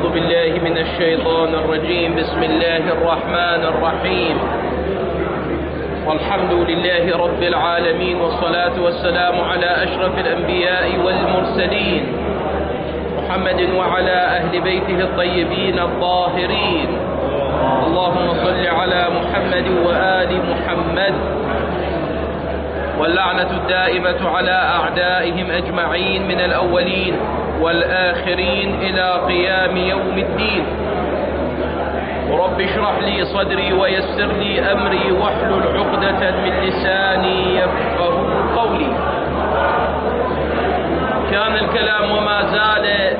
أعوذ بالله من الشيطان الرجيم. بسم الله الرحمن الرحيم. والحمد لله رب العالمين، والصلاة والسلام على أشرف الأنبياء والمرسلين محمد وعلى أهل بيته الطيبين الطاهرين. اللهم صل على محمد وآل محمد، واللعنة الدائمة على أعدائهم أجمعين من الأولين والآخرين إلى قيام يوم الدين. رب اشرح لي صدري ويسر لي أمري واحلل عقدة من لساني يفقه قولي. كان الكلام وما زال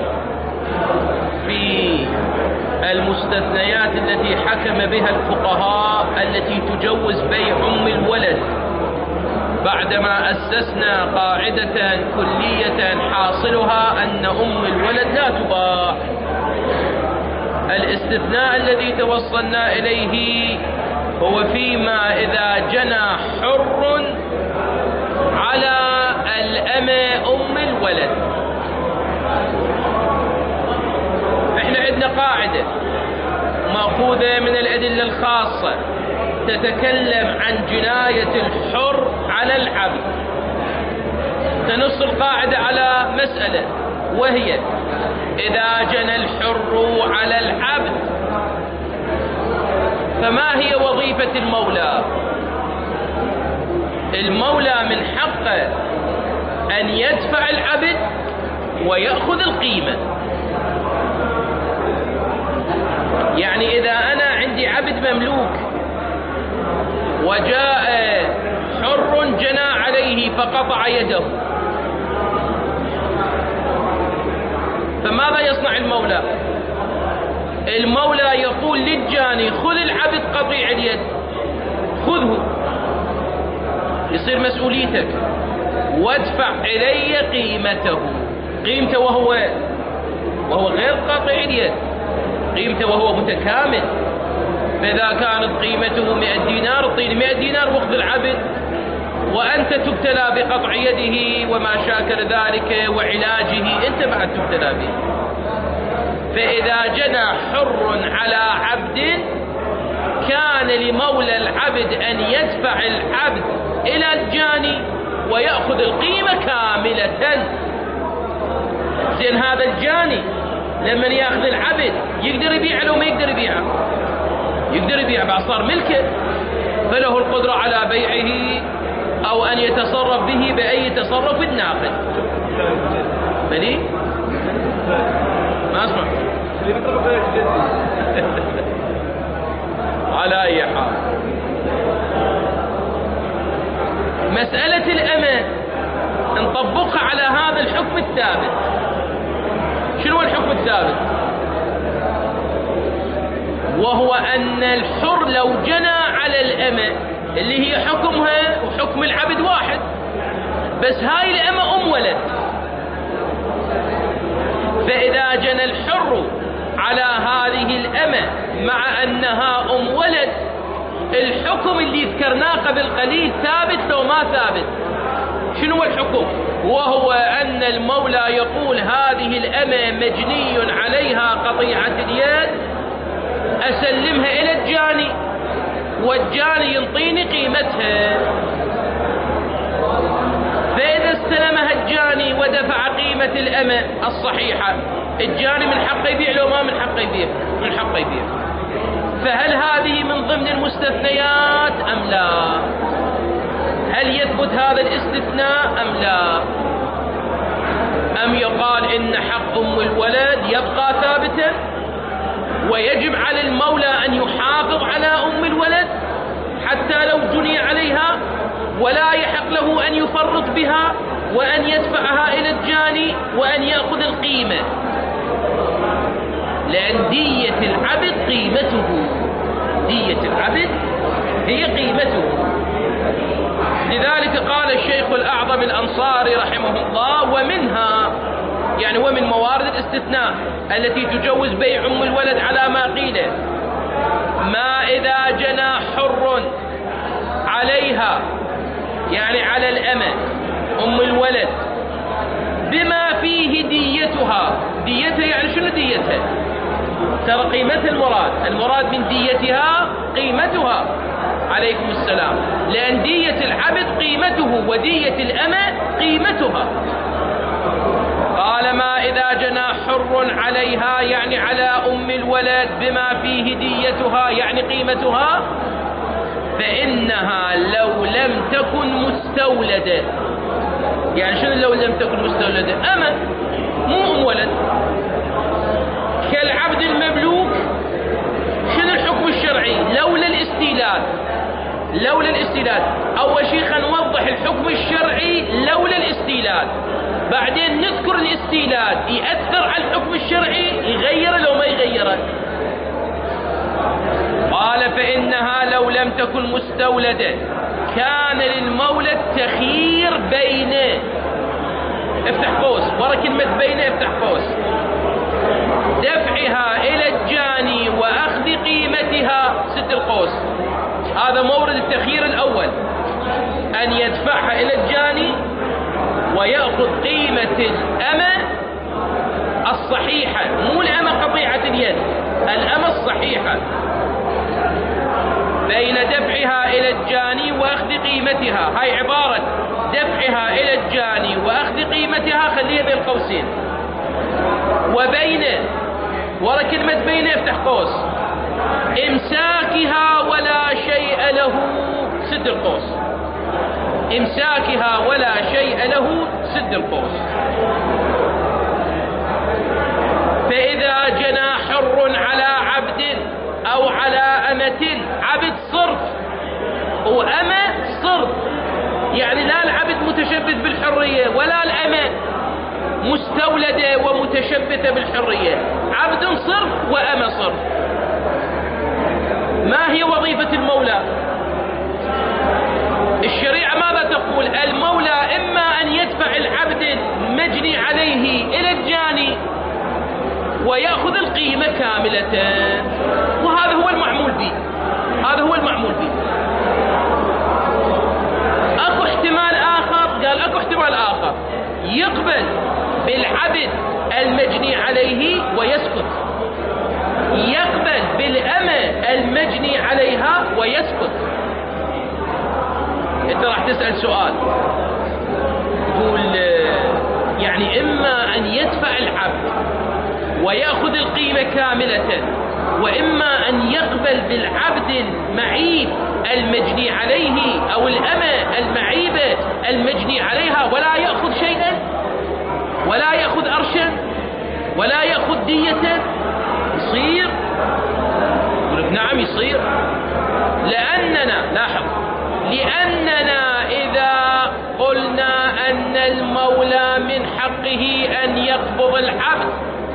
في المستثنيات التي حكم بها الفقهاء التي تجوز بيع أم الولد، بعدما أسسنا قاعدة كلية حاصلها أن أم الولد لا تباع. الاستثناء الذي توصلنا إليه هو فيما إذا جنى حر على الأمة أم الولد. احنا عندنا قاعدة مأخوذة من الأدلة الخاصة تتكلم عن جناية الحر على العبد. تنص القاعدة على مسألة، وهي إذا جنى الحر على العبد فما هي وظيفة المولى؟ المولى من حقه أن يدفع العبد ويأخذ القيمة. يعني إذا أنا عندي عبد مملوك وجاء حر جنى عليه فقطع يده، فماذا يصنع المولى؟ المولى يقول للجاني خذ العبد قطيع اليد، خذه، يصير مسؤوليتك، وادفع إلي قيمته. قيمته وهو غير قاطع اليد، قيمته وهو متكامل. فإذا كانت قيمته 100 دينار اعطيني 100 دينار واخذ العبد، وأنت تبتلى بقطع يده وما شاكل ذلك وعلاجه، أنت بعد تبتلى به. فإذا جنى حر على عبد كان لمولى العبد أن يدفع العبد إلى الجاني ويأخذ القيمة كاملة. زين، هذا الجاني لما يأخذ العبد يقدر يبيعه لو ما يقدر يبيعه؟ يقدر يبيعه، بعد صار ملكه، فله القدرة على بيعه أو أن يتصرف به بأي تصرف ناقد. بلي؟ ما أسمع. على أي حال، مسألة الأمة نطبقها على هذا الحكم الثابت. شنو الحكم الثابت؟ وهو أن الحر لو جنى على الأمة اللي هي حكمها وحكم العبد واحد، بس هاي الأمة أم ولد، فإذا جنى الحر على هذه الأمة مع أنها أم ولد، الحكم اللي ذكرناه قبل قليل ثابت لو ما ثابت. شنو الحكم؟ وهو أن المولى يقول هذه الأمة مجني عليها قطيعة اليد، أسلمها إلى الجاني والجاني ينطيني قيمتها. فإذا استلمها الجاني ودفع قيمة الأمة الصحيحة، الجاني من حقه يبيع لو ما من حقه يبيع؟ من حقه يبيع. فهل هذه من ضمن المستثنيات أم لا؟ هل يثبت هذا الاستثناء أم لا؟ أم يقال إن حق أم الولد يبقى ثابتا ويجب على المولى أن يحافظ على أم الولد حتى لو جني عليها، ولا يحق له أن يفرط بها وأن يدفعها إلى الجاني وأن يأخذ القيمة؟ لأن دية العبد قيمته، دية العبد هي قيمته. لذلك قال الشيخ الأعظم الأنصاري رحمه الله: ومنها، يعني ومن موارد الاستثناء التي تجوز بيع أم الولد على ما قيل، ما إذا جنى حر عليها، يعني على الأمة أم الولد، بما فيه ديتها. ديتها يعني شنو ديتها؟ ترى قيمة المراد من ديتها قيمتها. عليكم السلام. لأن دية العبد قيمته ودية الأمة قيمتها. قال ما إذا جنى حر عليها يعني على أم الولد بما فيه ديتها يعني قيمتها، فإنها لو لم تكن مستولدة. يعني شنو لو لم تكن مستولدة؟ أمة مو أم ولد. كالعبد المملوك شنو الحكم الشرعي؟ لولا الاستيلاد. أول شيء خلينا نوضح الحكم الشرعي لولا الاستيلاد، بعدين نذكر الاستيلاد يأثر على الحكم الشرعي، يغيره لو ما يغيره. قال فإنها لو لم تكن مستولدة كان للمولى التخيير بين، افتح قوس ورا كلمة بين، افتح قوس، دفعها إلى الجاني وأخذ قيمتها، سد القوس. هذا مورد التخيير الأول، أن يدفعها إلى الجاني ويأخذ قيمة الأمة الصحيحة، مو الأمة قطيعة اليد، الأمة الصحيحة، بين دفعها إلى الجاني وأخذ قيمتها. هاي عبارة دفعها إلى الجاني وأخذ قيمتها، خليها بين قوسين. وبين ورا كلمة بين افتح قوس، إمساكها ولا شيء له، سد القوس، إمساكها ولا شيء له، سد القوس. فإذا جنى حر على عبد أو على أمة، عبد صرف وأمة صرف، يعني لا العبد متشبث بالحرية ولا الأمة مستولدة ومتشبثة بالحرية، عبد صرف وأمة صرف. ما هي وظيفة المولى؟ الشريعة ماذا تقول؟ المولى إما أن يدفع العبد المجني عليه إلى الجاني ويأخذ القيمة كاملة، وهذا هو المعمول به، هذا هو المعمول به. أكو احتمال آخر، قال أكو احتمال آخر، يقبل بالعبد المجني عليه ويسكت، يقبل بالأمة المجني عليها ويسكت. انت راح تسأل سؤال تقول يعني إما أن يدفع العبد ويأخذ القيمة كاملة، وإما أن يقبل بالعبد المعيب المجني عليه أو الأمة المعيبة المجني عليها ولا يأخذ شيئا، ولا يأخذ أرشا، ولا يأخذ دية. يصير؟ يقول لك نعم يصير، لأننا لاحظ، لأننا إذا قلنا أن المولى من حقه أن يقبض العبد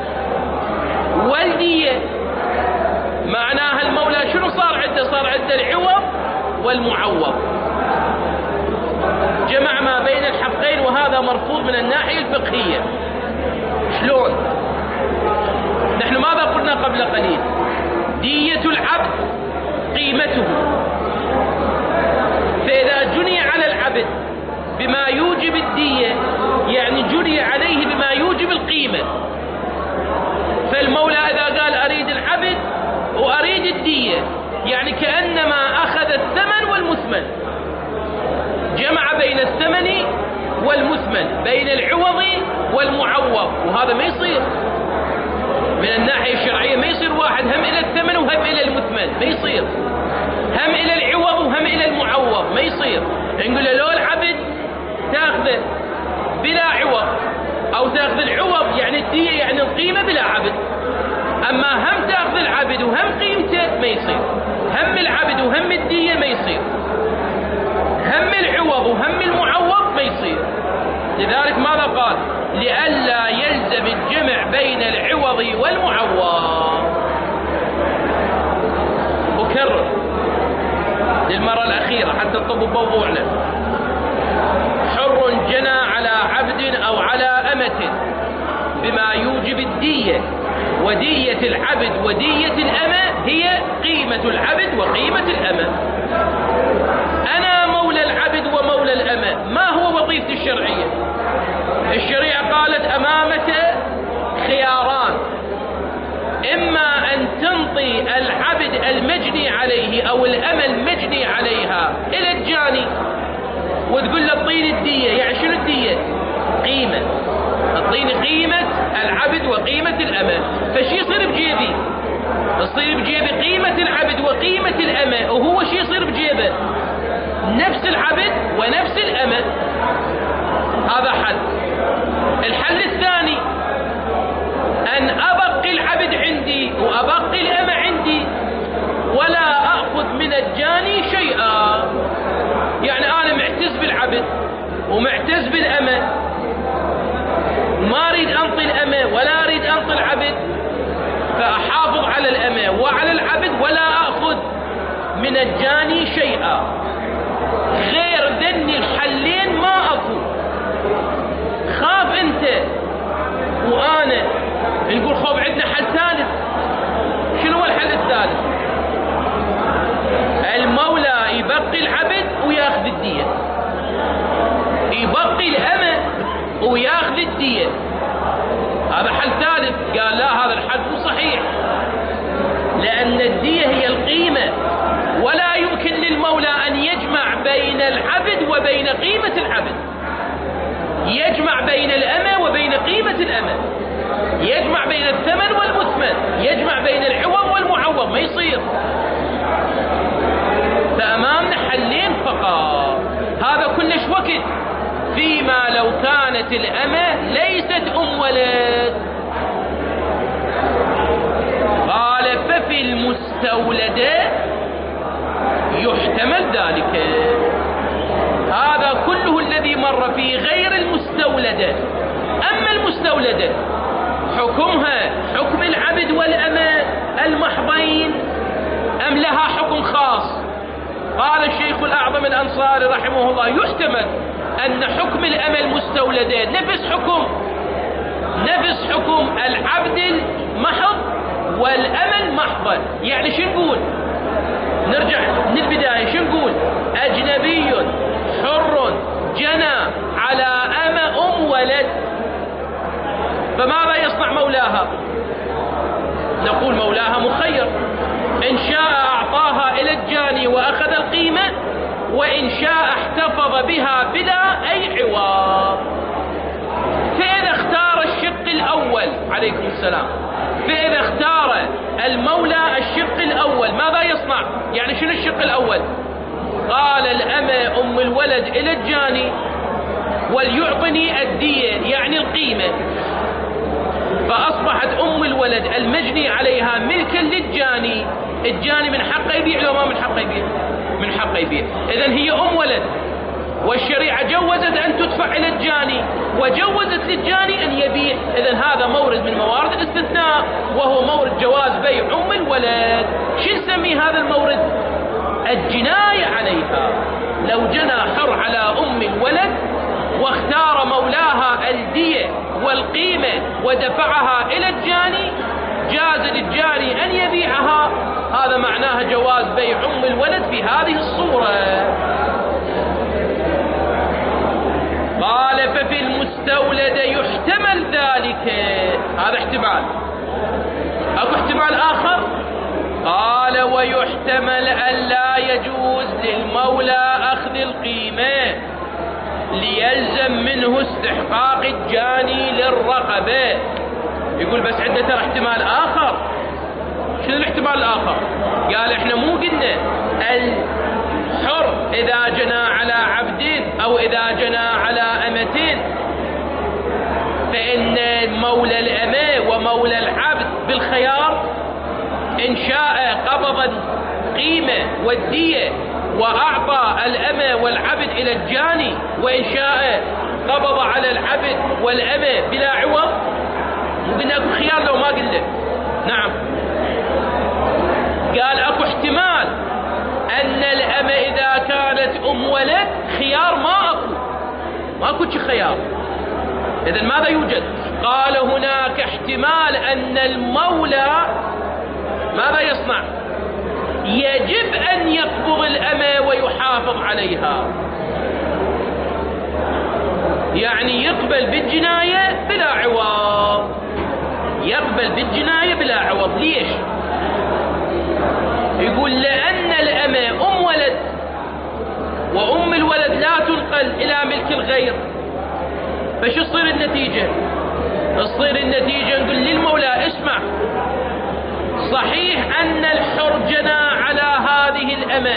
والدية، معناها المولى شنو صار عنده؟ صار عنده العوض والمعوض، جمع ما بين الحقين، وهذا مرفوض من الناحية الفقهية. شلون؟ نحن ماذا قلنا قبل قليل؟ دية العبد قيمته، فإذا جني على العبد بما يوجب الدية يعني جني عليه بما يوجب القيمة. فالمولى إذا قال أريد العبد وأريد الدية يعني كأنما أخذ الثمن والمثمن، جمع بين الثمن والمثمن، بين العوض والمعوض، وهذا ما يصير من الناحية الشرعية، ما يصير واحد هم إلى الثمن وهم إلى المثمن، ما يصير هم إلى العوض وهم إلى المعوض، ما يصير. نقول له لو العبد تأخذه بلا عوض أو تأخذ العوض يعني الدية يعني القيمة بلا عبد، أما هم تأخذ العبد وهم قيمته ما يصير، هم العبد وهم الدية ما يصير، هم العوض وهم المعوض ما يصير. لذلك ماذا قال؟ لئلا يلزم الجمع بين العوض والمعوض. أكرر للمرة الأخيرة حتى تطبوا بوضوعنا. حر جنى على عبد أو على أمة بما يوجب الدية، ودية العبد ودية الأمة هي قيمة العبد وقيمة الأمة. أنا مولى العبد ومولى الأمة، ما هو وظيفتي الشرعية؟ الشريعة قالت أمامك خياران، إما أن العبد المجني عليه أو الأمة المجني عليها إلى الجاني وتقول له اعطيني الدية، يعني شنو الدية؟ قيمة، اعطيني قيمة العبد وقيمة الأمة. فشي يصير بجيبي؟ يصير بجيبي قيمة العبد وقيمة الأمة، وهو شي يصير بجيبه؟ نفس العبد ونفس الأمة. هذا حل. الحل الثاني أن أبقي العبد عندي وأبقي الأمة عندي ولا أخذ من الجاني شيئا. يعني أنا معتز بالعبد ومعتز بالأمة، ما أريد أنطي الأمة ولا أريد أنطي العبد، فأحافظ على الأمة وعلى العبد ولا أخذ من الجاني شيئا. غير ذني الحلين ما أكو. خاف أنت وأنا نقول خوف عندنا حل ثالث. شنو هو الحل الثالث؟ المولى يبقي العبد وياخذ الدية، يبقي الأمة وياخذ الدية. هذا حل ثالث. قال لا، هذا الحل مو صحيح، لأن الدية هي القيمة، ولا يمكن للمولى أن يجمع بين العبد وبين قيمة العبد، يجمع بين الأمة وبين قيمة الأمة، يجمع بين الثمن والمثمن، يجمع بين العوض والمعوض، ما يصير. فأمامنا حلين فقط. هذا كلش وقت فيما لو كانت الأمة ليست ولد. قال ففي المستولدة يحتمل ذلك. هذا كله الذي مر في غير المستولدة. أما المستولدة حكمها حكم العبد والأمة المحضين أم لها حكم خاص؟ قال الشيخ الأعظم الأنصاري رحمه الله يحتمل أن حكم الأمة المستولدة نفس حكم العبد المحض والأمة المحضة. يعني شو نقول؟ نرجع من البداية. شو نقول؟ أجنبي حر جنى على أم ولد، فماذا يصنع مولاها؟ نقول مولاها مخير، إن شاء أعطاها إلى الجاني وأخذ القيمة، وإن شاء احتفظ بها بلا أي عوض. فإذا اختار الشق الأول، عليكم السلام، فإذا اختار المولى الشق الأول ماذا يصنع؟ يعني شنو الشق الأول؟ قال الأمة أم الولد إلى الجاني وليعطني الدية، يعني القيمة. فأصبحت أم الولد المجني عليها ملكا للجاني. الجاني من حقه يبيع لو ما من حقه يبيع؟ من حقه يبيع. إذن هي أم ولد، والشريعة جوزت أن تدفع إلى الجاني وجوزت للجاني أن يبيع. إذن هذا مورد من موارد الاستثناء، وهو مورد جواز بيع أم الولد. شو نسمي هذا المورد؟ الجناية عليها. لو جنى حر على أم الولد واختار مولاها الدية والقيمة ودفعها إلى الجاني، جاز للجاني أن يبيعها. هذا معناه جواز بيع أم الولد في هذه الصورة. قال ففي المستولد يحتمل ذلك. هذا احتمال. أكو احتمال آخر؟ قال ويحتمل أن لا يجوز للمولى أخذ القيمة ليلزم منه استحقاق الجاني للرقبة. يقول بس عنده ترى احتمال آخر. شنو الاحتمال الآخر؟ قال احنا مو قلنا الحر إذا جنى على عبد أو إذا جنى على أمتين فإن مولى الأمة ومولى العبد بالخيار، إن شاء قبض القيمة والدية وأعطى الأمة والعبد إلى الجاني، وإن شاء قبض على العبد والأمة بلا عوض. قلنا أكو خيار لو ما قلنا. نعم. قال أكو احتمال أن الأمة إذا كانت أم ولد خيار ما أكو خيار. إذن ماذا يوجد؟ قال هناك احتمال أن المولى ماذا يصنع؟ يجب أن يقبض الأمة ويحافظ عليها، يعني يقبل بالجناية بلا عوض. يقبل بالجناية بلا عوض. ليش؟ يقول لأن الأمة أم ولد، وأم الولد لا تنقل إلى ملك الغير، فشو تصير النتيجة؟ تصير النتيجة نقول للمولى اسمع، صحيح أن الحر جنى على هذه الأمة،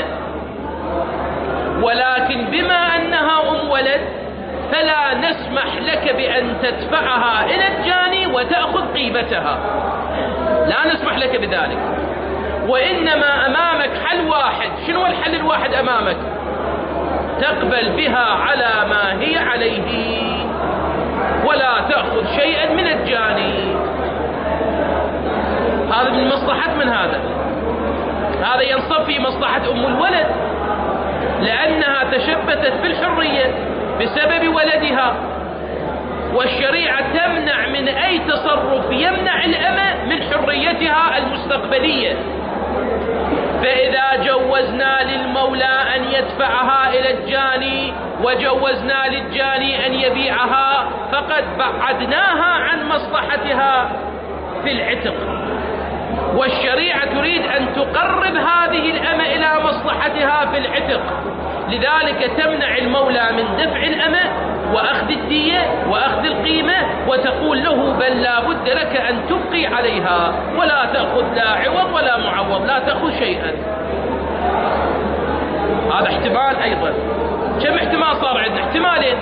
ولكن بما أنها أم ولد فلا نسمح لك بأن تدفعها إلى الجاني وتأخذ قيمتها، لا نسمح لك بذلك، وإنما أمامك حل واحد. شنو الحل الواحد أمامك؟ تقبل بها على ما هي عليه ولا تأخذ شيئا من الجاني. هذا من مصلحة من هذا ينصب في مصلحة أم الولد، لأنها تشبثت بالحرية بسبب ولدها، والشريعة تمنع من أي تصرف يمنع الأمة من حريتها المستقبلية. فإذا جوزنا للمولى أن يدفعها إلى الجاني وجوزنا للجاني أن يبيعها فقد بعدناها عن مصلحتها في العتق، والشريعة تريد أن تقرب هذه الأمة إلى مصلحتها في العتق، لذلك تمنع المولى من دفع الأمة وأخذ الدية وأخذ القيمة، وتقول له بل لا بد لك أن تبقي عليها ولا تأخذ لا عوض ولا معوض، لا تأخذ شيئا. هذا احتمال أيضا. كم احتمال صار عندنا؟ احتمالين.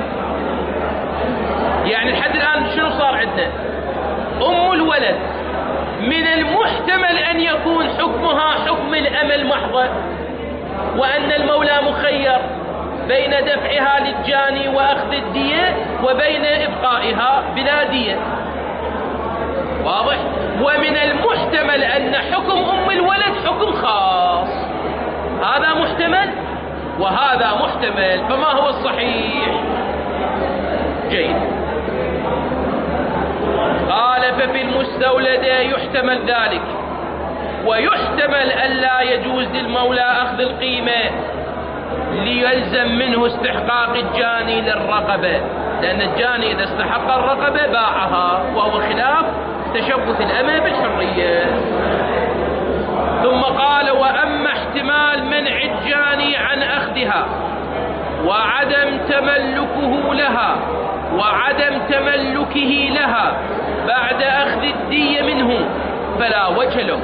يعني لحد الآن شنو صار عندنا؟ أم الولد من المحتمل أن يكون حكمها حكم الأمة المحضة، وأن المولى مخير بين دفعها للجاني وأخذ الدية وبين إبقائها بلا دية، واضح؟ ومن المحتمل أن حكم أم الولد حكم خاص، هذا محتمل وهذا محتمل، فما هو الصحيح؟ جيد. قال ففي المستولدة يحتمل ذلك، ويحتمل ألا يجوز للمولى أخذ القيمة ليلزم منه استحقاق الجاني للرقبة، لأن الجاني إذا استحق الرقبة باعها، وهو خلاف تشبث الأمة بالحرية. ثم قال وأما احتمال منع الجاني عن أخذها وعدم تملكه لها بعد أخذ الدية منه فلا وجه له.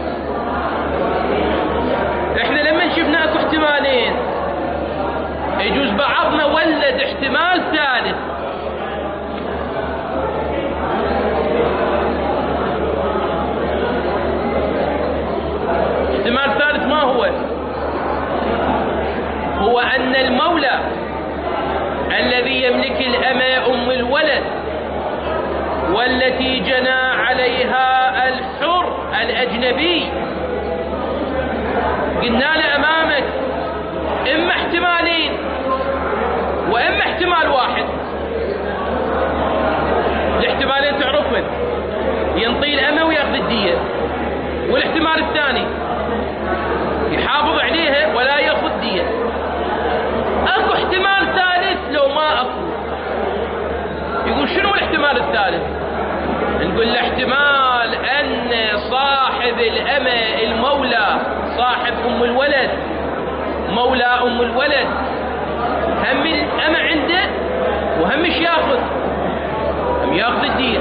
احنا لما شفنا اكو احتمالين، يجوز بعضنا ولد احتمال ثالث، احتمال ثالث ما هو؟ هو أن المولى الذي يملك الأمة أم الولد والتي جنى عليها الحر الأجنبي، قلنا له أمامك إما احتمالين وإما احتمال واحد. الاحتمالين تعرفون، ينطي الأمة ويأخذ الدية، والاحتمال الثاني يحافظ عليها ولا يأخذ دية. أكو احتمال ثالث لو ما أكو. يقول شنو الاحتمال الثالث؟ نقول الاحتمال أن صاحب الأمة المولى صاحب أم الولد مولى أم الولد هم الأمة عنده وهم مش يأخذ، هم يأخذ الدية،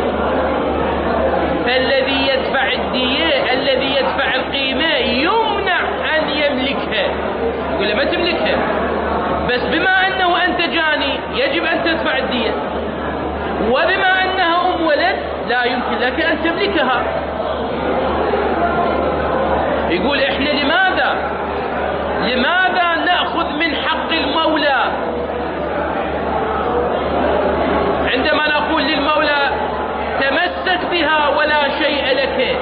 فالذي يدفع الدية الذي يدفع القيمة يمنع أن يملكها، يقول له ما تملكها، بس بما أنه أنت جاني يجب أن تدفع الدية، وبما أنها أم ولد لا يمكن لك أن تملكها. يقول إحنا لماذا نأخذ من حق المولى عندما نقول للمولى تمسك بها ولا شيء لك؟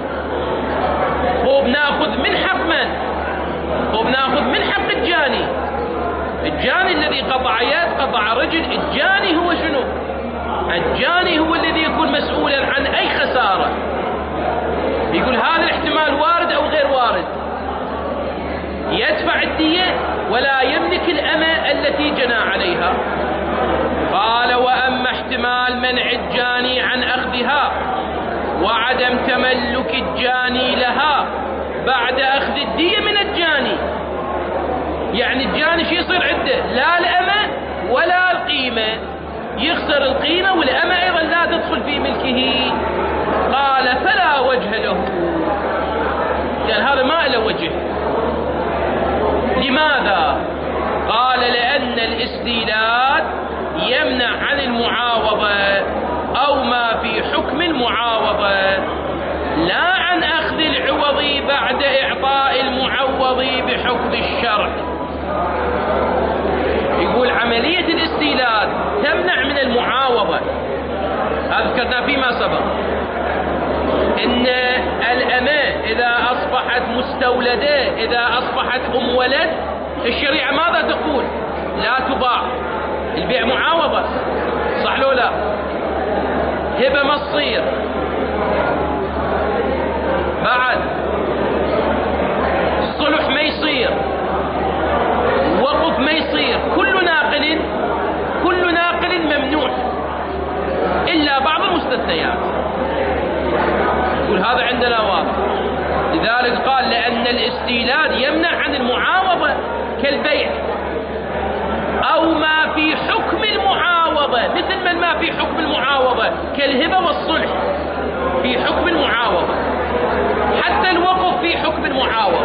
هو بناخذ من حق من؟ هو بناخذ من حق الجاني الذي قطع يد قطع رجل. الجاني هو شنو؟ الجاني هو الذي يكون مسؤولا عن أي خسارة. يقول هذا الاحتمال وارد أو غير وارد، يدفع الدية ولا يملك الأمة التي جنى عليها. قال وأما احتمال منع الجاني عن أخذها وعدم تملك الجاني لها بعد أخذ الدية من الجاني. يعني الجاني شو يصير عنده؟ لا الأمة ولا القيمة، يخسر القيمة والأمة أيضا لا تدخل في ملكه. قال فلا وجه له، قال هذا ما له وجه. لماذا؟ قال لأن الاستيلاد يمنع عن المعاوضة أو ما في حكم المعاوضة، لا عن أخذ العوض بعد إعطاء المعوض بحكم الشرع. يقول عملية الاستيلاد تمنع من المعاوضة، هذا ذكرنا فيما سبق، إن الأمة إذا أصبحت مستولدة، إذا أصبحت أم ولد، الشريعة ماذا تقول؟ لا تباع، البيع معاوضة، صح لو لا؟ هبة ما تصير، بعد الصلح ما يصير، وقف ما يصير، كل ناقل ممنوع إلا بعض المستثنيات. يقول هذا عندنا واضح. لذلك قال لأن الاستيلاد يمنع عن المعاوضة كالبيع أو ما في حكم المعاوضة، مثل ما في حكم المعاوضة كالهبة والصلح في حكم المعاوضة، حتى الوقف في حكم المعاوضة.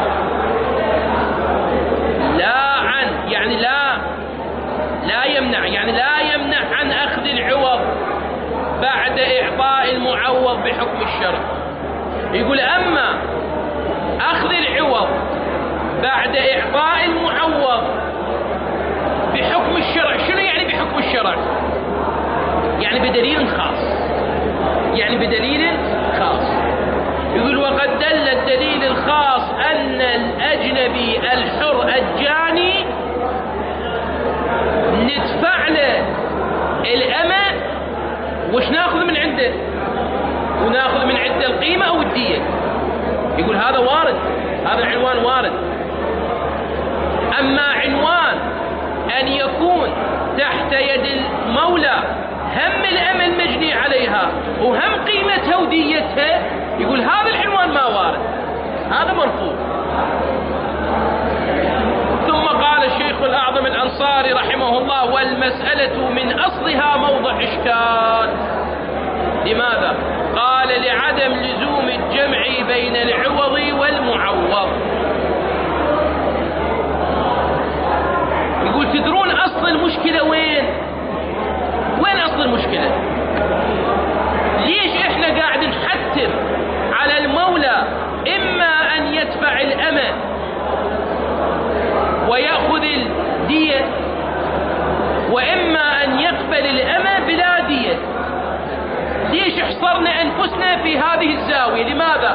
لا عن يعني لا يمنع، يعني لا يمنع عن أخذ العوض بعد إعطاء المعوض بحكم الشرع. يقول أما أخذ العوض بعد إعطاء المعوض بحكم الشرع، شنو يعني بحكم الشرع؟ يعني بدليل خاص. يقول وقد دل الدليل الخاص أن الأجنبي الحر الجاني ندفع له الأمة، وش ناخذ من عنده؟ وناخذ من عنده القيمة أو الدية. يقول هذا وارد، هذا العنوان وارد. أما عنوان أن يكون تحت يد المولى هم الأمة المجني عليها وهم قيمتها وديتها، يقول هذا العنوان ما وارد، هذا مرفوض. ثم قال الشيخ الأعظم الأنصاري رحمه الله والمسألة من أصلها موضع إشكال. لماذا؟ قال لعدم لزوم الجمع بين العوض والمعوض. يقول تدرون أصل المشكلة وين أصل المشكلة؟ ليش إحنا قاعد نحتم على المولى إما أن يدفع الأمة ويأخذ الدية، وإما أن يقبل الأمة بلا دية؟ ليش حصرنا أنفسنا في هذه الزاوية؟ لماذا؟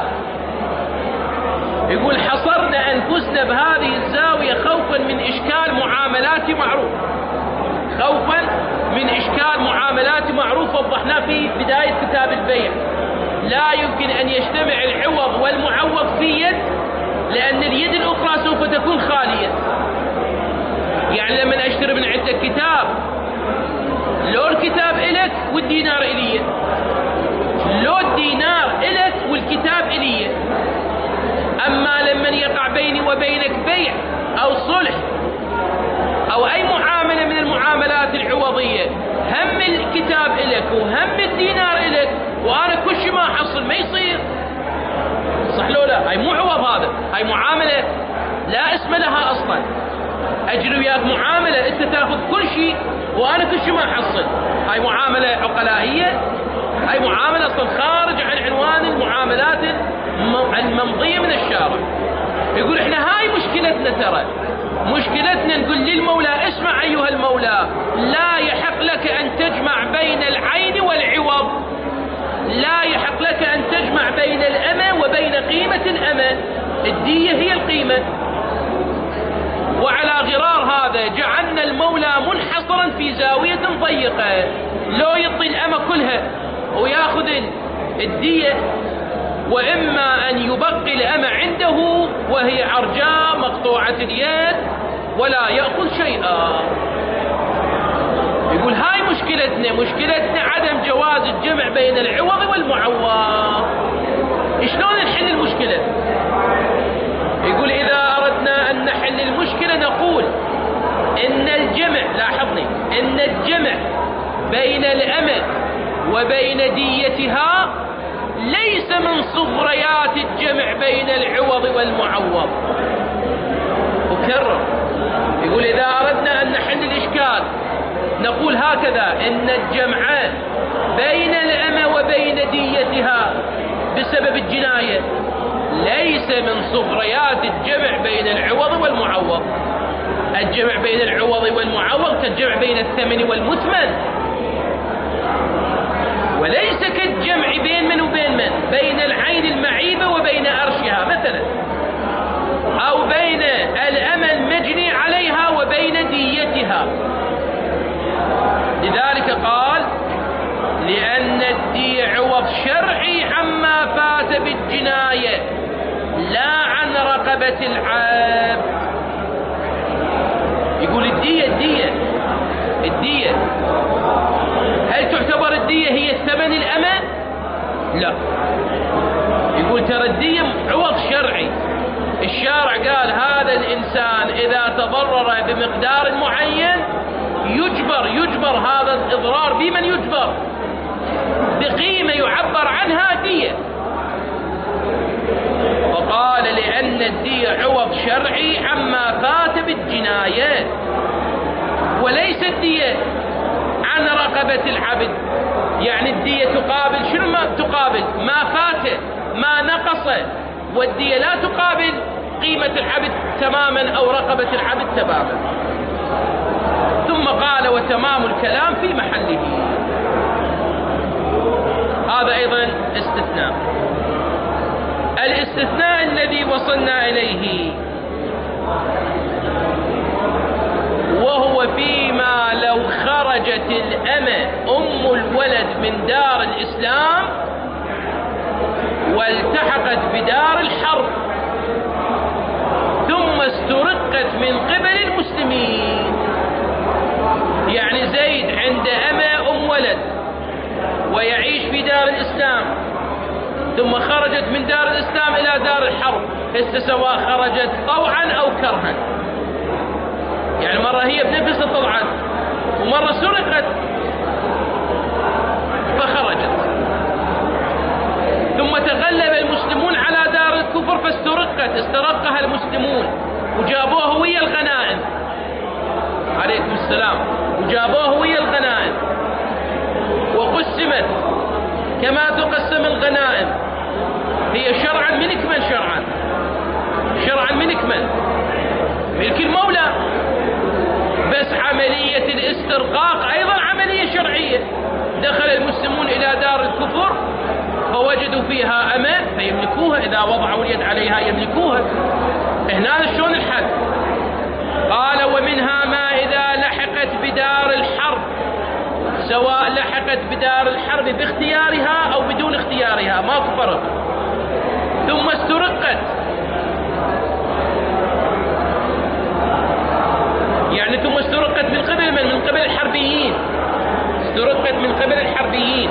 يقول حصرنا أنفسنا بهذه الزاوية خوفا من إشكال معاملات معروف، خوفا من إشكال معاملات معروف وضحناه في بداية كتاب البيع. لا يمكن أن يجتمع العوض والمعوض في يد، لأن اليد الأخرى سوف تكون خالية. يعني لما أشتري من عندك كتاب، لو الكتاب إلك والدينار إلي، لو الدينار إلك والكتاب إلي. أما لما يقع بيني وبينك بيع أو صلح أو أي معاملة من المعاملات العوضية، هم الكتاب إلك وهم الدينار إلك وأنا كل شيء ما أحصل، ما يصير، صح لو لا؟ هاي مو عوض، هذا هاي معاملة لا اسم لها أصلا. أجري وياك معاملة أنت تأخذ كل شيء وأنا كل شيء ما أحصل، هاي معاملة عقلائية، هاي معاملة أصلا خارج عن عنوان المعاملات الممضية من الشارع. يقول إحنا هاي مشكلتنا، ترى مشكلتنا نقول للمولى اسمع أيها المولى، لا يحق لك أن تجمع بين العين والعوض، لا يحق لك أن تجمع بين الأمة وبين قيمة الأمة، الدية هي القيمة. وعلى غرار هذا جعلنا المولى منحصرا في زاوية ضيقة، لو يعطي الأمة كلها ويأخذ الدية، وإما أن يبقي الأمة عنده وهي عرجاء مقطوعة اليد ولا يأخذ شيئا. يقول هاي مشكلتنا عدم جواز الجمع بين العوض والمعوض. شلون نحل المشكلة؟ بين الأمة وبين ديتها ليس من صغريات الجمع بين العوض والمعوض. أكرر، يقول إذا أردنا أن نحل الإشكال نقول هكذا: إن الجمع بين الأمة وبين ديتها بسبب الجناية ليس من صغريات الجمع بين العوض والمعوض. الجمع بين العوض والمعوض كالجمع بين الثمن والمثمن، وليس كالجمع بين من وبين من، بين العين المعيبة وبين أرشها مثلا، أو بين الأمة المجني عليها وبين ديتها. لذلك قال: لأن الدية عوض شرعي عما فات بالجناية لا عن رقبة العبد. يقول الدية هل تعتبر الدية هي ثمن الأمة؟ لا، يقول ترى الدية عوض شرعي. الشارع قال هذا الإنسان إذا تضرر بمقدار معين يجبر هذا الإضرار بمن يجبر بقيمة يعبر عنها دية. وقال: لأن الدية عوض شرعي عما فات بالجنايات، وليس الدية عن رقبة العبد. يعني الدية تقابل شنو؟ ما تقابل ما فات، ما نقص، والدية لا تقابل قيمة العبد تماما أو رقبة العبد تماما. ثم قال: وتمام الكلام في محله. هذا أيضا استثناء. الاستثناء الذي وصلنا إليه وهو فيما لو خرجت الأمة أم الولد من دار الإسلام والتحقت بدار الحرب ثم استرقت من قبل المسلمين. يعني زيد عند أمة أم ولد ويعيش في دار الإسلام، ثم خرجت من دار الإسلام إلى دار الحرب، سواء خرجت طوعا أو كرها. يعني مرة هي بنفسها طوعا ومرة سرقت فخرجت، ثم تغلب المسلمون على دار الكفر استرقها المسلمون وجابوه ويا الغنائم. عليكم السلام. وجابوه ويا الغنائم وقسمت كما تقسم الغنائم. هي شرعا ملك من؟ شرعا ملك من؟ ملك المولى. بس عملية الاسترقاق أيضا عملية شرعية. دخل المسلمون إلى دار الكفر فوجدوا فيها أمة فيملكوها، إذا وضعوا اليد عليها يملكوها. هنا شلون الحد؟ قال: ومنها ما إذا لحقت بدار الحرب، سواء لحقت بدار الحرب باختيارها أو بدون اختيارها ماكو فرق، ثم استرقت. يعني ثم استرقت من قبل من؟ من قبل الحربيين. استرقت من قبل الحربيين.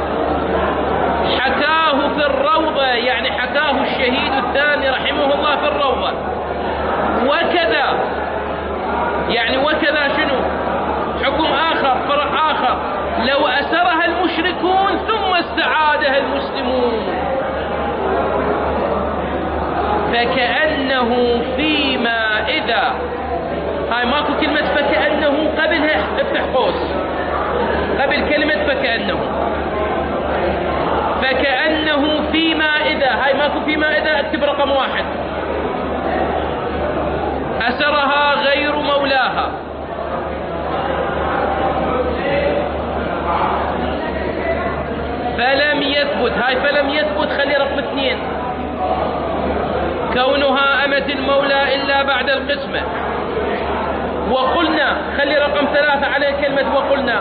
حكاه في الروضة، يعني حكاه الشهيد الثاني رحمه الله في الروضة. وكذا، يعني وكذا شنو؟ حكم آخر، فرع آخر: لو أسرها المشركون ثم استعادها المسلمون فكأنه فيما إذا، هاي ماكو كلمة فكأنه قبلها، افتح قوس قبل كلمة فكأنه فيما إذا، هاي ماكو فيما إذا، اكتب رقم 1. أسرها غير مولاها فلم يثبت، هاي فلم يثبت خلي رقم 2 كونها أمة المولى إلا بعد القسمة. وقلنا خلي رقم 3 عليه كلمة وقلنا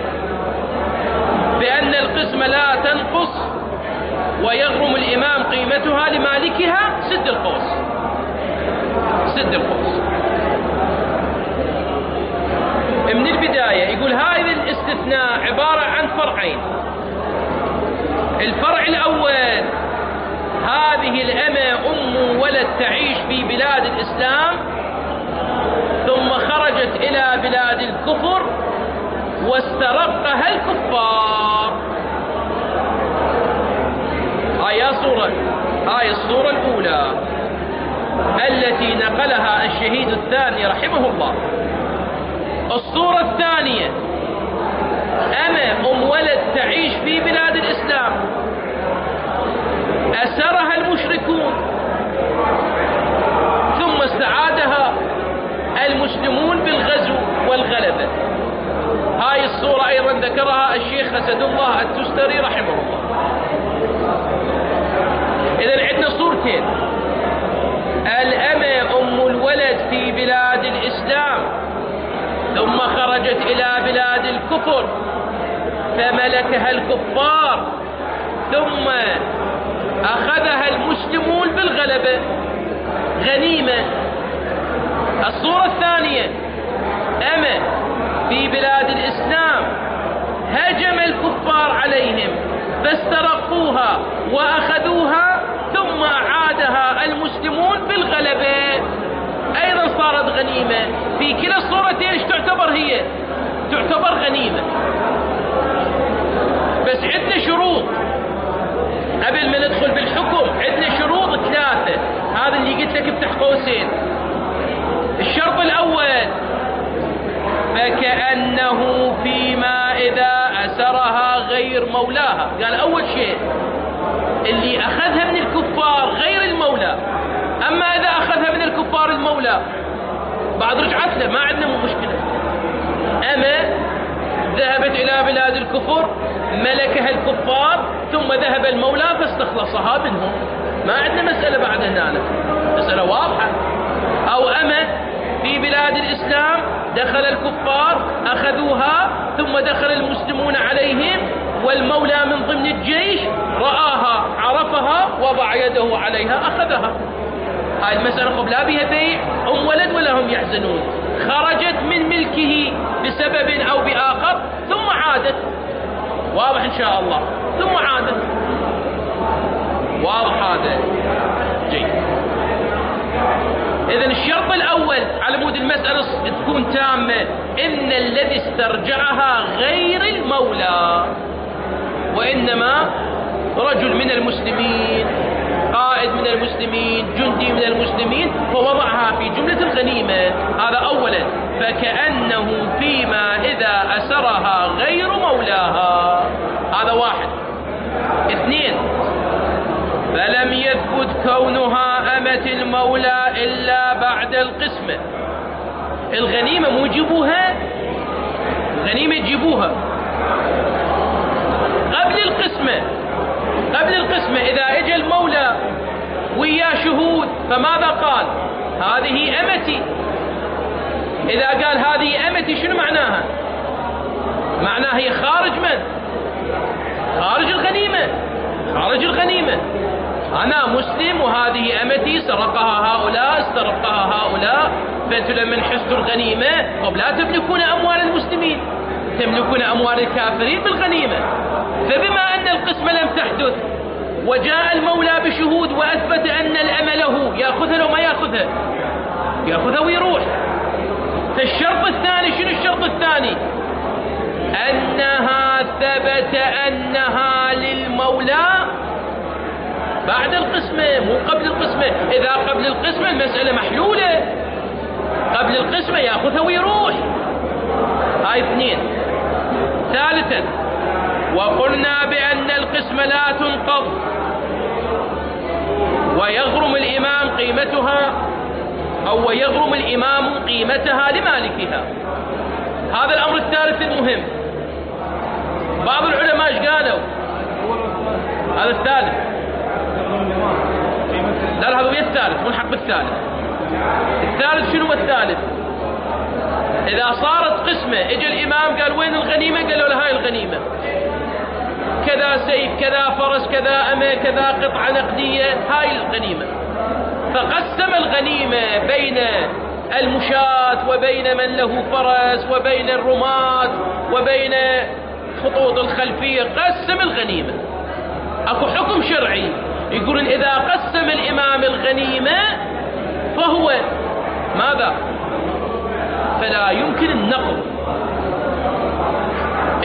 بأن القسمة لا تنقص ويغرم الإمام قيمتها لمالكها. سد القوس. من البداية يقول هذا الاستثناء عبارة عن فرعين. الفرع الأول: هذه الأمة أم ولد تعيش في بلاد الإسلام ثم خرجت إلى بلاد الكفر واسترقها الكفار. هاي الصورة الأولى التي نقلها الشهيد الثاني رحمه الله. الصورة الثانية: أم ولد تعيش في بلاد الإسلام، أسرها المشركون ثم استعادها المسلمون بالغزو والغلبة. هاي الصورة أيضا ذكرها الشيخ أسد الله التستري رحمه الله. إذن عندنا صورتين: الأمة أم الولد في بلاد الإسلام ثم خرجت إلى بلاد الكفر فملكها الكفار ثم أخذها المسلمون بالغلبة غنيمة. الصورة الثانية: أمة في بلاد الإسلام هجم الكفار عليهم فاسترقوها وأخذوها ثم أعادها المسلمون بالغلبة، أيضا صارت غنيمة. في كلا الصورتين ايش تعتبر؟ هي تعتبر غنيمة. بس عندنا شروط قبل ما ندخل بالحكم، عندنا شروط 3. هذا اللي قلت لك افتح قوسين. الشرط الأول: فكأنه فيما إذا أسرها غير مولاها. قال أول شيء اللي أخذها من الكفار غير المولى، أما إذا أخذها من الكفار المولى بعد رجعت له ما عندنا مشكلة. أما ذهبت إلى بلاد الكفر ملكها الكفار ثم ذهب المولى فاستخلصها منهم، ما عندنا مسألة بعد هنا، مسألة واضحة. أو أما في بلاد الإسلام دخل الكفار أخذوها ثم دخل المسلمون عليهم والمولى من ضمن الجيش رآها عرفها وضع يده عليها أخذها. هاي المسألة لا بها بيع أم ولد ولا هم يحزنون، خرجت من ملكه بسبب أو بآخر ثم عادت. واضح إن شاء الله؟ ثم عادت. واضح هذا؟ جيد. إذن الشرط الأول على مود المسألة تكون تامة: إن الذي استرجعها غير المولى، وإنما رجل من المسلمين، قائد من المسلمين، جندي من المسلمين، فوضعها في جملة الغنيمة. هذا أولا: فكأنه فيما إذا أسرها غير مولاها. هذا 1. 2: فلم يثبت كونها أمة المولى إلا بعد القسمة. الغنيمة مو يجيبوها، الغنيمة يجيبوها قبل القسمة. قبل القسمة إذا اجى المولى ويا شهود فماذا قال؟ هذه أمتي. إذا قال هذه أمتي شنو معناها؟ معناها هي خارج من؟ خارج الغنيمة. خارج الغنيمة. أنا مسلم وهذه أمتي، سرقها هؤلاء استرقها هؤلاء، فأنتم لمن حزتوا الغنيمة طب لا تملكون أموال المسلمين، تملكون أموال الكافرين بالغنيمة. فبما أن القسمة لم تحدث وجاء المولى بشهود وأثبت أن الأمة له، يأخذها لو ما يأخذها؟ يأخذها ويروح. فالشرط الثاني شنو الشرط الثاني؟ أنها ثبت أنها للمولى بعد القسمة مو قبل القسمة. إذا قبل القسمة المسألة محلولة، قبل القسمة يأخذها ويروح. هاي 2. ثالثا: وقلنا بأن القسمة لا تنقض ويغرم الإمام قيمتها، أو ويغرم الإمام قيمتها لمالكها. هذا الأمر الثالث المهم. بعض العلماء ايش قالوا؟ هذا الثالث. لا هذا ويا الثالث مو الحق بالثالث. الثالث شنو الثالث؟ إذا صارت قسمة اجى الإمام قال وين الغنيمة؟ قالوا له هاي الغنيمة، كذا سيف كذا فرس كذا أمة كذا قطعة نقدية، هاي الغنيمة. فقسم الغنيمة بين المشاة وبين من له فرس وبين الرماة وبين خطوط الخلفية، قسم الغنيمة. اكو حكم شرعي يقول إذا قسم الإمام الغنيمة فهو ماذا؟ فلا يمكن النقض.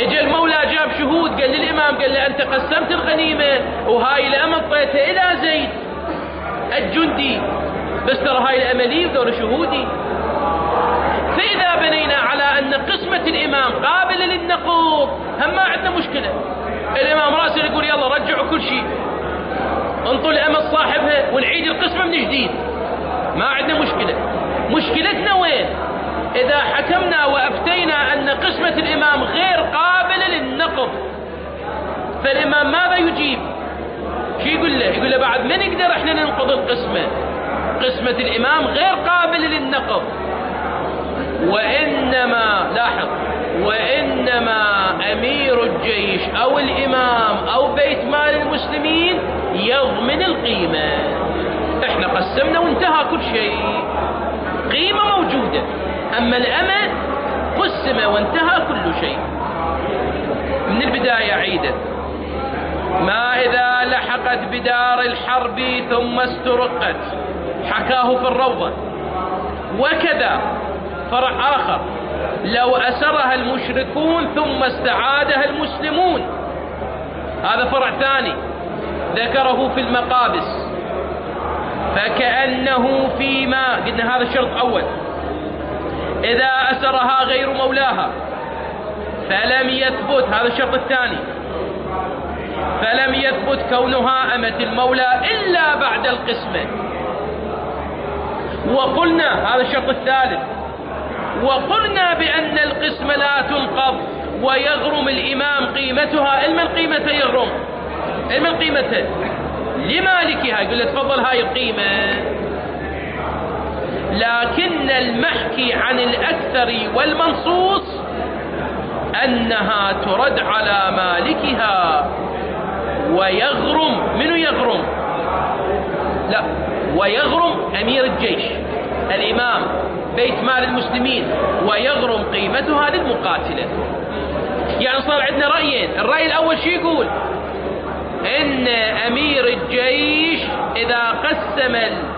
اجى المولى جاب شهود، قال للإمام، قال له أنت قسمت الغنيمة وهاي الأمة انطيتها إلى زيد الجندي، بس ترى هاي الأمة لي ودور شهودي. فإذا بنينا على أن قسمة الإمام قابلة للنقض هم ما عندنا مشكلة. الإمام راسل يقول يلا رجعوا كل شيء، انطوا الأمة صاحبها ونعيد القسمة من جديد، ما عندنا مشكلة. مشكلتنا وين؟ إذا حكمنا وأفتينا أن قسمة الإمام غير قابلة للنقض، فالإمام ماذا يجيب؟ شو يقول له؟ يقول له بعد ما نقدر احنا ننقض القسمة، قسمة الإمام غير قابلة للنقض، وإنما لاحظ، وإنما أمير الجيش أو الإمام أو بيت مال المسلمين يضمن القيمة. احنا قسمنا وانتهى كل شيء، قيمة موجودة، أما الأمة قسم وانتهى كل شيء. من البداية عيدة: ما إذا لحقت بدار الحرب ثم استرقت، حكاه في الروضة. وكذا فرع آخر: لو أسرها المشركون ثم استعادها المسلمون، هذا فرع ثاني ذكره في المقابس. فكأنه فيما قلنا هذا الشرط أول: إذا أسرها غير مولاها فلم يثبت، هذا الشرط الثاني، فلم يثبت كونها أمة المولى إلا بعد القسمة. وقلنا هذا الشرط الثالث: وقلنا بأن القسمة لا تنقض ويغرم الإمام قيمتها. علم القيمة يغرم، علم القيمة لمالكها، يقول له تفضل هاي القيمة. لكن المحكي عن الأكثر والمنصوص أنها ترد على مالكها ويغرم. منو يغرم؟ لا، ويغرم أمير الجيش الإمام بيت مال المسلمين، ويغرم قيمتها للمقاتلة. يعني صار عندنا رأيين. الرأي الأول شو يقول؟ إن أمير الجيش إذا قسم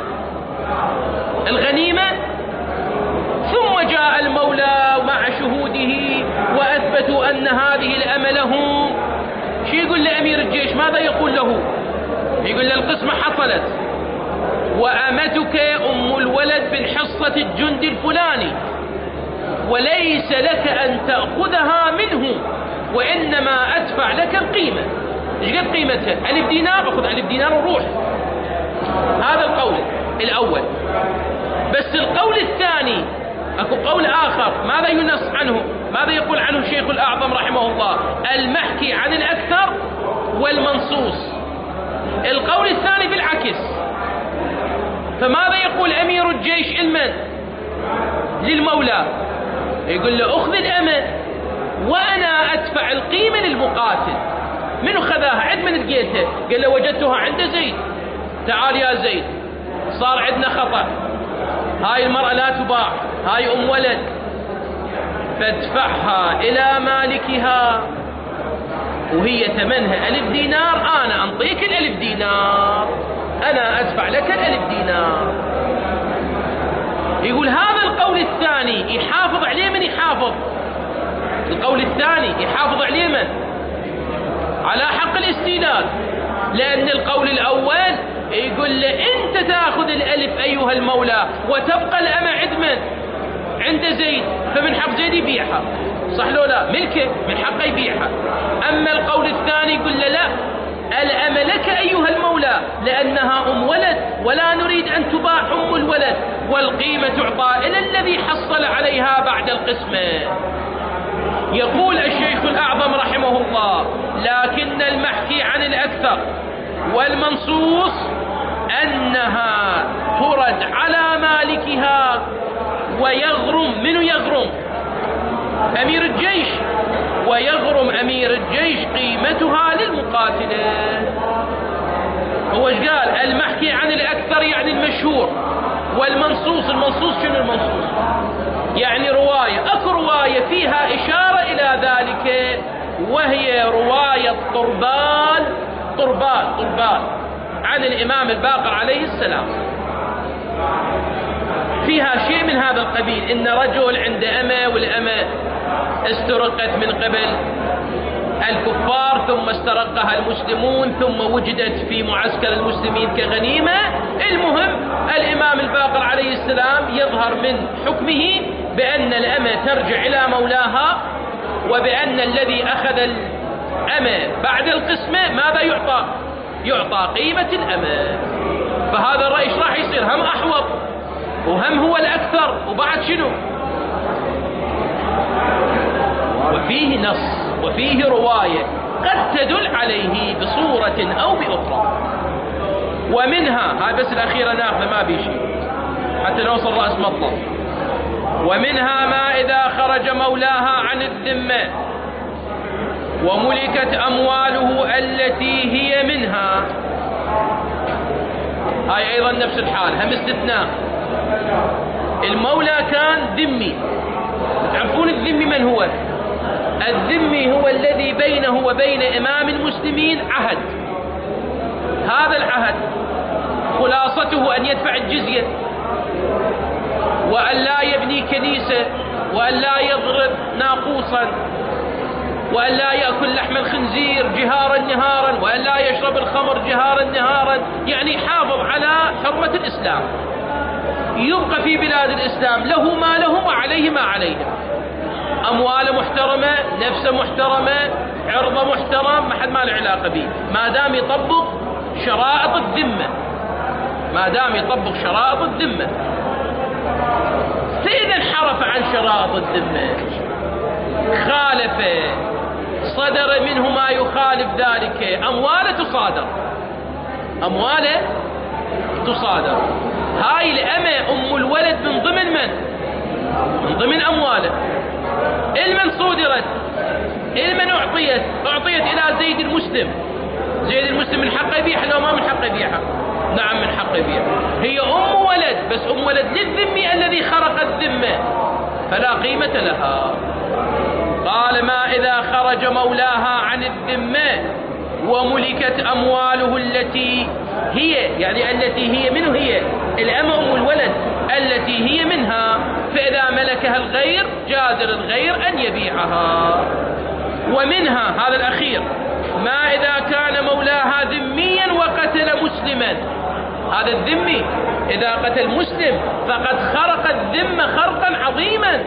الغنيمة ثم جاء المولى مع شهوده وأثبتوا أن هذه الأمة له، شو يقول لأمير الجيش؟ ماذا يقول له؟ يقول له القسمة حصلت وأمتك أم الولد بالحصة الجند الفلاني، وليس لك أن تأخذها منه، وإنما أدفع لك القيمة. ايش قد قيمتها؟ 1000 دينار، أخذ 1000 دينار وروح. هذا القول الأول. بس القول الثاني أكو قول آخر، ماذا ينص عنه؟ ماذا يقول عنه الشيخ الأعظم رحمه الله؟ المحكي عن الأكثر والمنصوص. القول الثاني بالعكس. فماذا يقول أمير الجيش المن للمولى؟ يقول له أخذ الأمة وأنا أدفع القيمة للمقاتل. منو خذاها؟ عند من لقيتها؟ قال له وجدتها عند زيد. تعال يا زيد، صار عندنا خطأ، هاي المرأة لا تباع، هاي أم ولد، فادفعها إلى مالكها وهي ثمنها 1000 دينار، أنا أنطيك 1000 دينار، أنا أدفع لك 1000 دينار. يقول هذا القول الثاني يحافظ عليه من يحافظ؟ القول الثاني يحافظ عليه من؟ على حق الاستيلاد. لأن القول الأول يقول له أنت تأخذ 1000 أيها المولى وتبقى الأمة عند من؟ عند زيد، فمن حق زيد يبيعها، صح لو لا؟ ملكه، من حقه يبيعها. أما القول الثاني يقول له لا، الأمة لك أيها المولى لأنها أم ولد، ولا نريد أن تباع أم الولد، والقيمة تعطى إلى الذي حصل عليها بعد القسمة. يقول الشيخ الأعظم رحمه الله: لكن المحكي عن الأكثر والمنصوص أنها ترد على مالكها ويغرم. منو يغرم؟ أمير الجيش. ويغرم أمير الجيش قيمتها للمقاتلة. هو ايش قال؟ المحكي عن الأكثر يعني المشهور، والمنصوص، المنصوص شنو المنصوص؟ يعني رواية، أكو رواية فيها إشارة إلى ذلك، وهي رواية طربال عن الإمام الباقر عليه السلام، فيها شيء من هذا القبيل: إن رجل عند أمة والأمة استرقت من قبل الكفار ثم استرقها المسلمون ثم وجدت في معسكر المسلمين كغنيمة. المهم الإمام الباقر عليه السلام يظهر من حكمه بأن الأمة ترجع إلى مولاها، وبأن الذي أخذ الأمة بعد القسمة ماذا يعطى؟ يعطى قيمة الأمة. فهذا الرأي ايش راح يصير؟ هم أحوط وهم هو الأكثر، وبعد شنو؟ وفيه نص وفيه رواية قد تدل عليه بصورة أو بأخرى. ومنها هاي بس الأخيرة ناخذ ما بيشي حتى نوصل رأس مطلب. ومنها ما إذا خرج مولاها عن الذمة وملكت أمواله التي هي منها. هاي أيضا نفس الحال، هم استثناء. المولى كان ذمي. تعرفون الذمي من هو؟ الذمي هو الذي بينه وبين إمام المسلمين عهد. هذا العهد خلاصته أن يدفع الجزية، وأن لا يبني كنيسة، وأن لا يضرب ناقوسا، وأن لا يأكل لحم الخنزير جهارا نهارا، وأن لا يشرب الخمر جهارا نهارا. يعني حافظ على حرمة الإسلام، يبقى في بلاد الإسلام له ما له وعليه ما عليه، أمواله محترمة، نفسه محترمة، عرضه محترم، ما حد ما له علاقة به، ما دام يطبق شرائط الذمة، ما دام يطبق شرائط الذمة. فإذا انحرف عن شرائط الذمة، خالف، صدر منه ما يخالف ذلك، أمواله تصادر، أمواله تصادر. هاي الأمة أم الولد من ضمن من؟ من ضمن أمواله. المن صودرت، المن أعطيت إلى زيد المسلم. زيد المسلم من حقه يبيعها لو ما من حقه يبيعها؟ نعم من حقه يبيعها. هي أم ولد، بس أم ولد للذمي الذي خرق الذمة فلا قيمة لها. قال ما إذا خرج مولاها عن الذمة وملكت أمواله التي هي، يعني التي هي منه، هي الأمة أم الولد التي هي منها، فإذا ملكها الغير جاز للغير أن يبيعها. ومنها هذا الأخير ما إذا كان مولاها ذميا وقتل مسلما. هذا الذمي إذا قتل مسلم فقد خرق الذمة خرقا عظيما.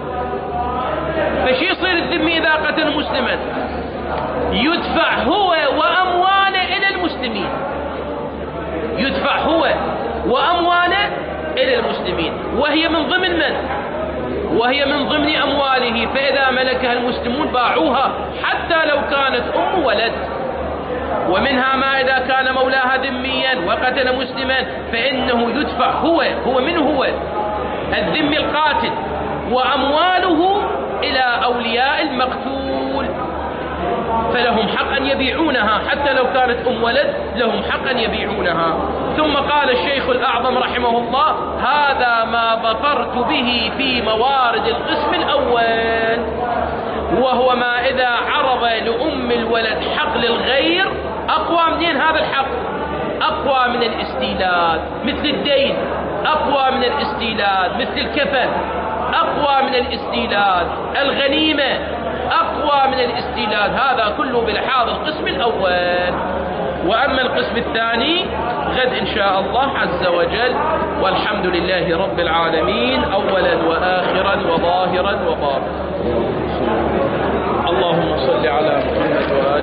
فشي يصير الذمي إذا قتل مسلما؟ يدفع هو وأمواله إلى المسلمين، يدفع هو وأمواله إلى المسلمين، وهي من ضمن من؟ وهي من ضمن أمواله. فإذا ملكها المسلمون باعوها حتى لو كانت أم ولد. ومنها ما إذا كان مولاها ذميا وقتل مسلما فإنه يدفع هو من هو الذمي القاتل وأمواله إلى أولياء المقتول، فلهم حق أن يبيعونها حتى لو كانت أم ولد، لهم حق أن يبيعونها. ثم قال الشيخ الأعظم رحمه الله: هذا ما ظفرت به في موارد القسم الأول، وهو ما إذا عرض لأم الولد حق للغير أقوى منين هذا الحق؟ أقوى من الاستيلاد، مثل الدين أقوى من الاستيلاد، مثل الكفن أقوى من الاستيلاد، الغنيمة أقوى من الاستيلاد. هذا كله بلحاظ القسم الأول. وأما القسم الثاني غد إن شاء الله عز وجل. والحمد لله رب العالمين، أولا وآخرا وظاهرا وباطنا.